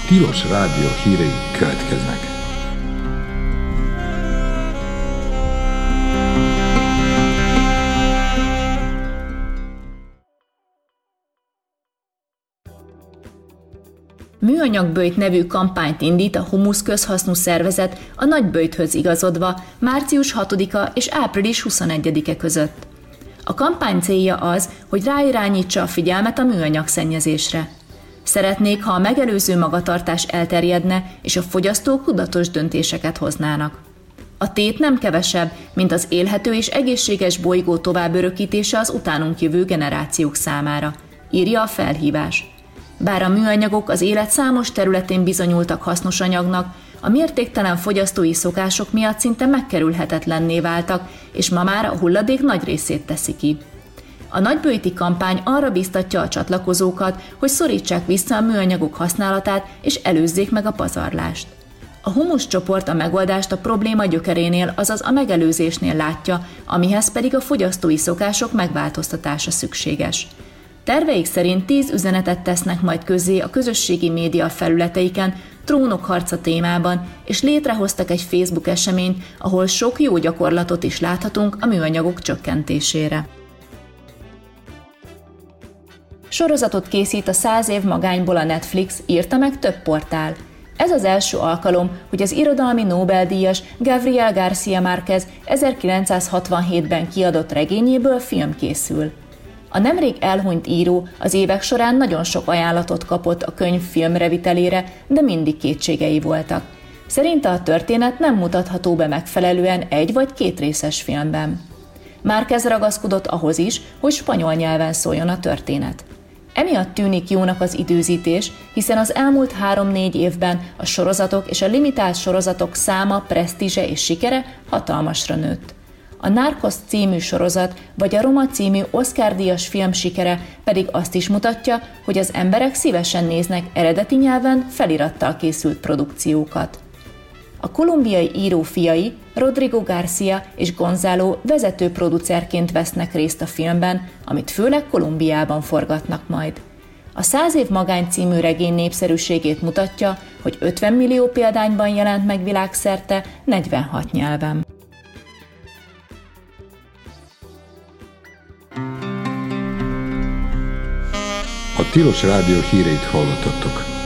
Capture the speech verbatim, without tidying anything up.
Tilos Rádió hírei következnek. Műanyagböjt nevű kampányt indít a Humusz közhasznú szervezet a Nagyböjthöz igazodva március hatodika és április huszonegyedike között. A kampány célja az, hogy ráirányítsa a figyelmet a műanyag szennyezésre. Szeretnék, ha a megelőző magatartás elterjedne, és a fogyasztók tudatos döntéseket hoznának. A tét nem kevesebb, mint az élhető és egészséges bolygó továbbörökítése az utánunk jövő generációk számára, írja a felhívás. Bár a műanyagok az élet számos területén bizonyultak hasznos anyagnak, a mértéktelen fogyasztói szokások miatt szinte megkerülhetetlenné váltak, és ma már a hulladék nagy részét teszi ki. A nagyböjti kampány arra biztatja a csatlakozókat, hogy szorítsák vissza a műanyagok használatát és előzzék meg a pazarlást. A Humusz csoport a megoldást a probléma gyökerénél, azaz a megelőzésnél látja, amihez pedig a fogyasztói szokások megváltoztatása szükséges. Terveik szerint tíz üzenetet tesznek majd közzé a közösségi média felületeiken Trónok harca témában, és létrehoztak egy Facebook eseményt, ahol sok jó gyakorlatot is láthatunk a műanyagok csökkentésére. Sorozatot készít a száz év magányból a Netflix, írta meg több portál. Ez az első alkalom, hogy az irodalmi Nobel-díjas Gabriel García Márquez ezerkilencszázhatvanhétben kiadott regényéből film készül. A nemrég elhunyt író az évek során nagyon sok ajánlatot kapott a könyv filmrevitelére, de mindig kétségei voltak. Szerinte a történet nem mutatható be megfelelően egy vagy két részes filmben. Márquez ragaszkodott ahhoz is, hogy spanyol nyelven szóljon a történet. Emiatt tűnik jónak az időzítés, hiszen az elmúlt három-négy évben a sorozatok és a limitált sorozatok száma, presztízse és sikere hatalmasra nőtt. A Narcos című sorozat vagy a Roma című Oscar-díjas film sikere pedig azt is mutatja, hogy az emberek szívesen néznek eredeti nyelven felirattal készült produkciókat. A kolumbiai író fiai, Rodrigo García és Gonzalo vezető producerként vesznek részt a filmben, amit főleg Kolumbiában forgatnak majd. A száz év magány című regény népszerűségét mutatja, hogy ötven millió példányban jelent meg világszerte negyvenhat nyelven. A Tilos Rádió híreit hallottatok.